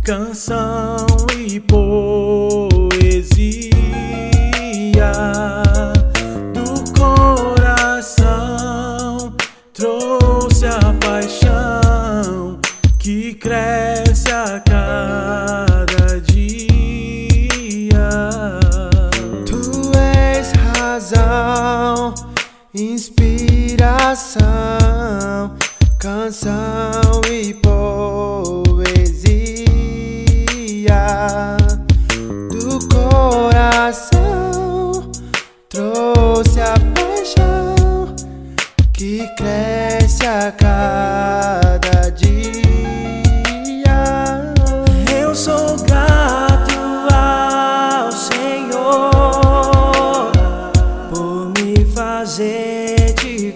canção e poesia do coração, trouxe a paixão que cresce a cada dia. Tu és razão, inspiração, canção e poesia do coração, trouxe a paixão que cresce a cada dia. Eu sou grato ao Senhor por me fazer te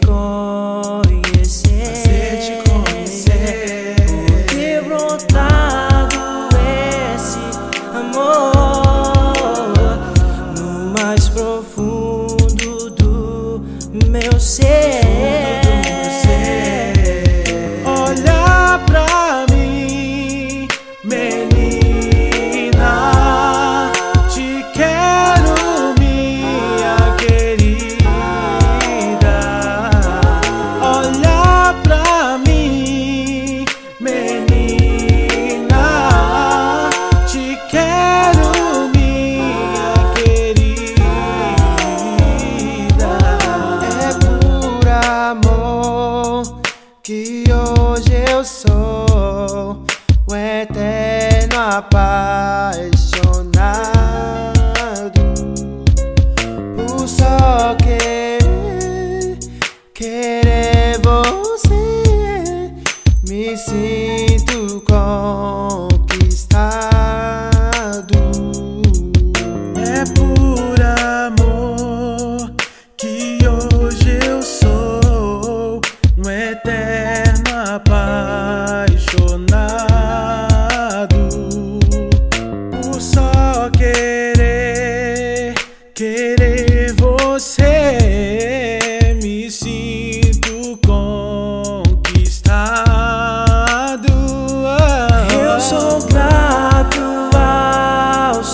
conhecer, por ter brotado esse amor no mais profundo do meu ser. Olha pra mim, menina, te quero, minha querida. Olha pra mim, menina, te quero, minha querida. É por amor que hoje eu sou um eterno apaixonado, por só querer você, me sinto conquistado. É por amor que hoje eu sou um eterno apaixonado, por só querer você, me sinto conquistado. Eu sou grato ao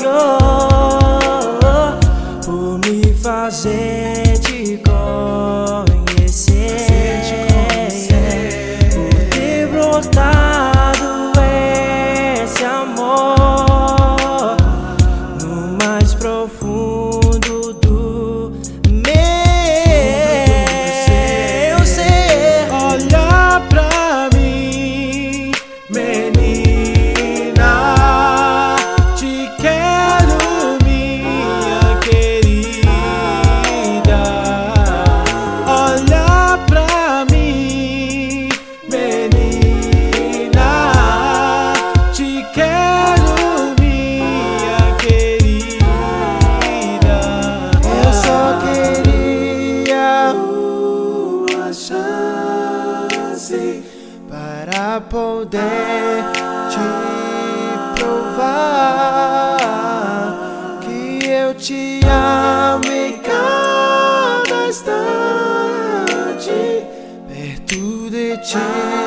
Senhor por me fazer te conhecer, por ter brotado esse amor no mais profundo do meu ser. Olha pra mim, menina, te quero, minha querida. Olha pra mim, menina, te quero, minha querida. Eu só queria uma chance para poder te provar que eu te amo em cada instante, perto de ti.